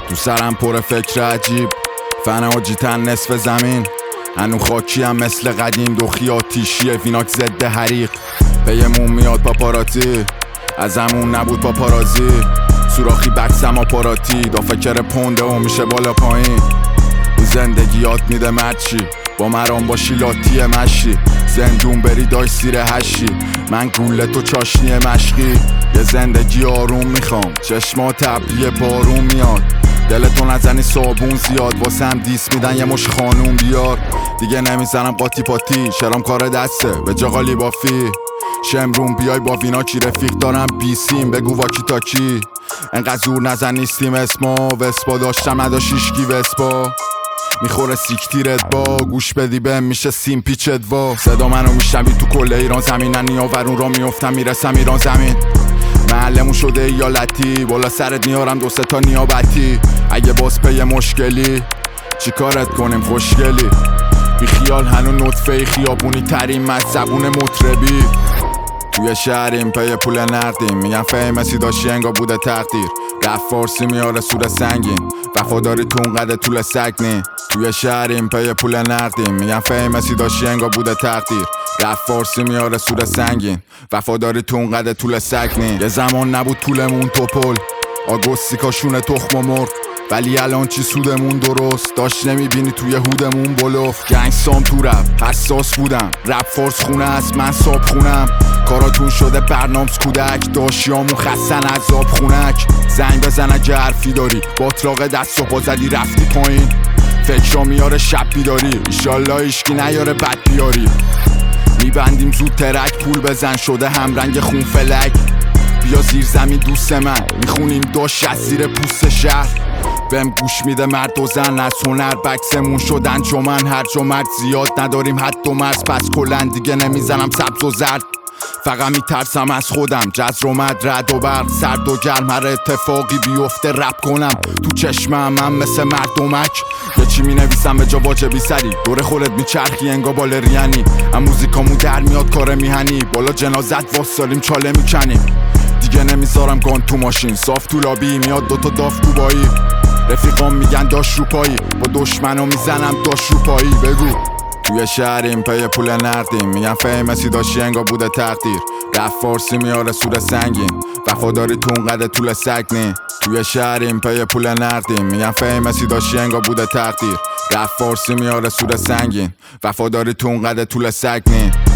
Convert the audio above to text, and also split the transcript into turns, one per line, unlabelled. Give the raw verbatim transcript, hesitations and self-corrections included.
تو سرم پر فکر عجیب، فن آجیتن نصف زمین، هنو خاکی هم مثل قدیم، دوخی آتیشیه ویناک ضد حریق. پیمون میاد پاپاراتی، ازمون نبود پاپارازی، سوراخی بکسم آپاراتی، دا فکر پونده و میشه بالا پایین. این زندگی یاد میده مرد چی، با مرام باشی لاتی مشی، زندون بری دای سیر هشی، من گوله تو چاشنی مشقی. یه زندگی آروم میخوام، چشما تبلیه بارون میاد، دلتو نزنی صابون زیاد، واسه هم دیس میدن یه مش خانوم بیار. دیگه نمیزنم قاطی پاتی، شرام کار دسته به جا قالی بافی، شمرون بیای با ویناکی رفیق دارم بیسیم بگو واکی تاکی. انقدر زور نزن نیستیم اسما، وسپا داشتم نداشیشکی وسپا، میخوره سیکتیرت با گوش بدی بهم میشه سیم پیچت وا. صدا منو میشنوی تو کل ایران زمینن، نیاورون را میفتم میرسم ایران زمین، محلمون شده ایالتی، بالا سرت میارم دو سه تا نیابتی. اگه باز پی مشکلی چی کارت کنیم خوشگلی، بی خیال هنو نطفه خیابونی ترین من زبون مطربی. توی شهریم پی پول نقدیم، میگن فیمسی داشتی انگا بوده تقدیر، رفت فارسی میاره سور سنگین، وفاداری تو اون قده طول سگ نی. توی شهریم پی پول نقدیم، میگن فیمسی داشتی انگا بوده تقدیر، رفت فارسی میاره سور سنگین، وفاداری تو اون قده طول سگ نی. یه زمان نبود طولمون توپل، آگوستی کاشونه تخم و مرغ، ولی الان چی سودمون درست داشت نمیبینی توی هودمون بلوف. گنگ سام تو رپ حساس بودم، رپ فارس خونه است من صاب خونم، کاراتون شده برنامس کودک، داشیامون خستن عذاب خونک. زنگ بزن اگه حرفی داری، باطلاق دست و پا زدی رفتی پایین، فکرا میاره شب بیداری، ایشالله ایشکی نیاره بد بیاری. میبندیم زود ترک پول بزن شده همرنگ خون فلک، بیا زیر زمین دوست من میخونیم داش از زیر پوست شهر. بهم گوش میده مرد و زن از هنر، بکسمون شدن جمن هر جا مرد زیاد نداریم حد و مرز، پس کلن دیگه نمیزنم سبز و زرد، فقط میترسم از خودم جزر اومد رد و برق، سرد و گرم هر اتفاقی بیفته رپ کنم تو چشمم من مثل مردمک. یه چی مینویسم به جا واجبی سری، دور خودت میچرخی انگا بالریانی، ام موزیکامون در میاد کار میهنی، بالا جنازت واسالیم چاله میکنیم. دیگه نمیذارم گان تو ماشین، صاف تو لابی میاد دوتا داف تو بایی، رفیقام میگن داش رو پایی، با دشمنو میزنم داش رو پایی. بگو توی شهریم پی پول نقدیم، میگن فیمسی داشتی انگا بوده تقدیر، رفت فارسی میاره سور سنگین، وفاداری تو اون قده طول سگ نی. توی شهریم پی پول نقدیم، میگن فیمسی داشتی انگا بوده تقدیر، رفت فارسی میاره سور سنگین، وفاداری تو اون قده طول سگ نی.